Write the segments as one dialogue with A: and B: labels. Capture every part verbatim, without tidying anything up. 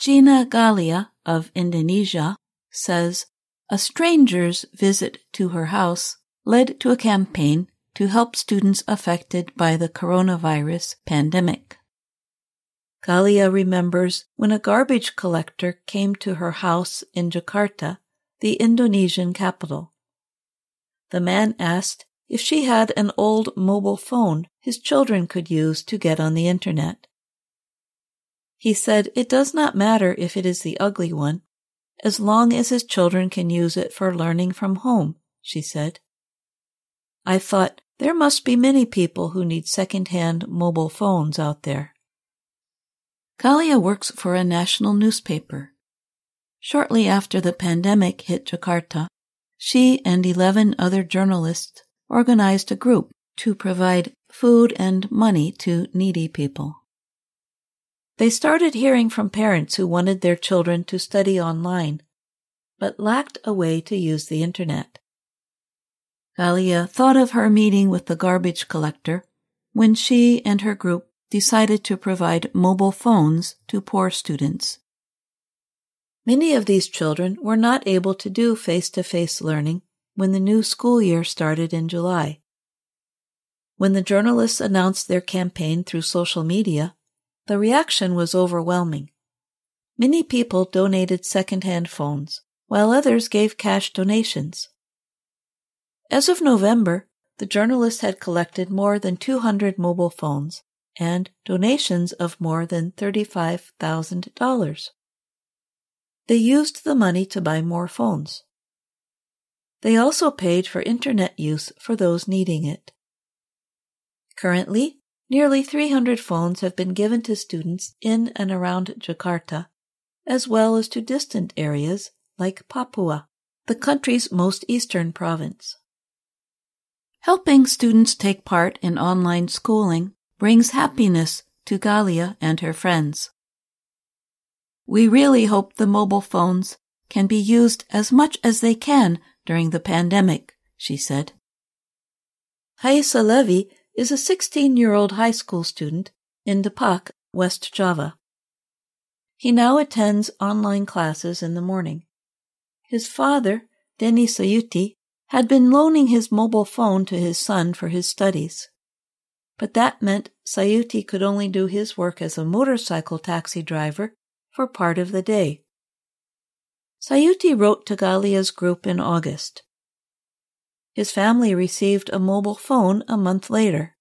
A: Gina Galia of Indonesia says a stranger's visit to her house led to a campaign to help students affected by the coronavirus pandemic. Galia remembers when a garbage collector came to her house in Jakarta, the Indonesian capital. The man asked if she had an old mobile phone his children could use to get on the internet. He said it does not matter if it is the ugly one, as long as his children can use it for learning from home, she said. I thought there must be many people who need second-hand mobile phones out there. Galia works for a national newspaper. Shortly after the pandemic hit Jakarta, she and eleven other journalists organized a group to provide food and money to needy people. They started hearing from parents who wanted their children to study online, but lacked a way to use the internet. Galia thought of her meeting with the garbage collector when she and her group decided to provide mobile phones to poor students. Many of these children were not able to do face-to-face learning when the new school year started in July. When the journalists announced their campaign through social media, the reaction was overwhelming. Many people donated second-hand phones, while others gave cash donations. As of November, the journalists had collected more than two hundred mobile phones and donations of more than thirty-five thousand dollars. They used the money to buy more phones. They also paid for internet use for those needing it. Currently, nearly three hundred phones have been given to students in and around Jakarta, as well as to distant areas like Papua, the country's most eastern province. Helping students take part in online schooling brings happiness to Galia and her friends. We really hope the mobile phones can be used as much as they can during the pandemic, she said. Haisa Levi is a sixteen-year-old high school student in Depak, West Java. He now attends online classes in the morning. His father, Denny Sayuti, had been loaning his mobile phone to his son for his studies. But that meant Sayuti could only do his work as a motorcycle taxi driver for part of the day. Sayuti wrote to Galia's group in August. His family received a mobile phone a month later.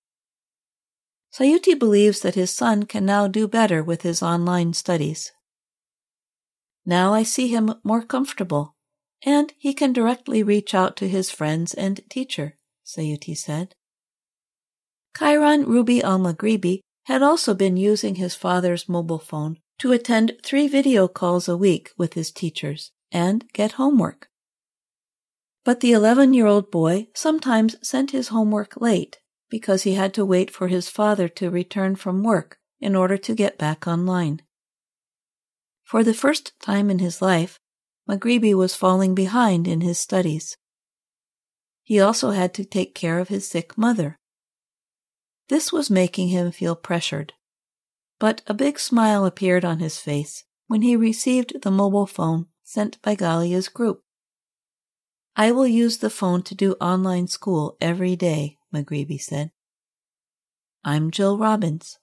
A: Sayuti believes that his son can now do better with his online studies. Now I see him more comfortable, and he can directly reach out to his friends and teacher, Sayuti said. Kairan Ruby Al-Maghribi had also been using his father's mobile phone to attend three video calls a week with his teachers and get homework. But the eleven-year-old boy sometimes sent his homework late because he had to wait for his father to return from work in order to get back online. For the first time in his life, Maghribi was falling behind in his studies. He also had to take care of his sick mother. This was making him feel pressured, but a big smile appeared on his face when he received the mobile phone sent by Galia's group. I will use the phone to do online school every day, Maghribi said. I'm Jill Robbins.